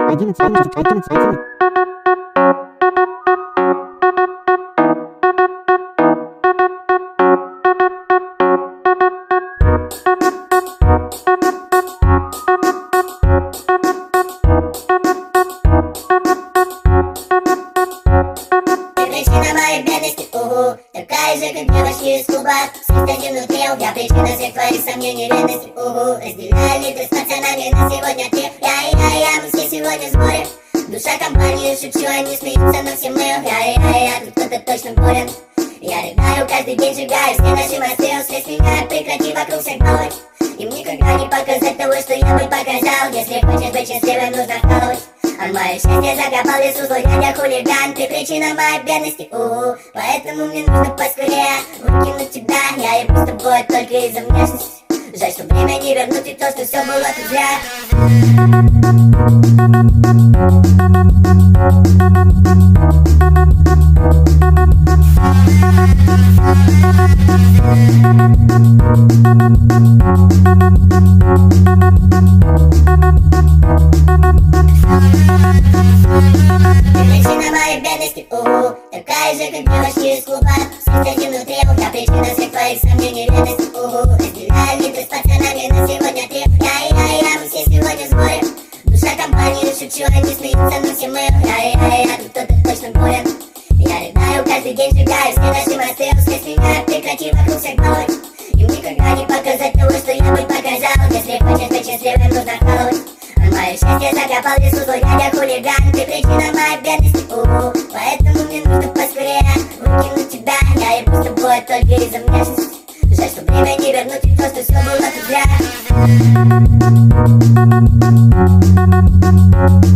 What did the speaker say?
Причина моей бедности, такая же, как девочки из клуба. Свистать внутри, я причина всех твоих сомнений, ревности, разделяли ты с пацанами на сегодня ты. Я, мы все сегодня в сборе. Душа компании, шепчу, они смеются, но все мы. Я, тут кто-то точно болен. Я рыдаю, каждый день сжигаю все наши мосты. Вслед меня прекрати вокруг всех новых. Им никогда не показать того, что я бы показал. Если хочешь быть счастливым, нужно вкалывать. А мое счастье закопал лесу, злой дядя хулиган. Ты причина моей бедности, поэтому мне нужно поскорее выкинуть тебя. Я ебу с тобой только из-за внешности. Жаль, что время не вернуть и то, что все было тут зря. Причина моей бедности, такая же, как девочки из клуба. Свистать внутри, я причина всех твоих сомнений, ревности, разделяли ты с пацанами на сегодня ты. Я, мы все сегодня в сборе. Душа компании, шучу, они смеются, но все мы. Я, тут кто-то точно болен. Я рыдаю, каждый день сжигаю все наши мосты. Вслед меня прекрати вокруг всех новых. Им никогда не показать того, что я бы показал. Если хочешь быть счастливым, нужно вкалывать. Мое счастье закопал лесу, злой дядя хулиган. Ты причина моей бедности, поэтому мне нужно поскорее выкинуть тебя. Я ебу с тобой только из-за внешности. Жаль, что время не вернуть и то, что все было тут зря.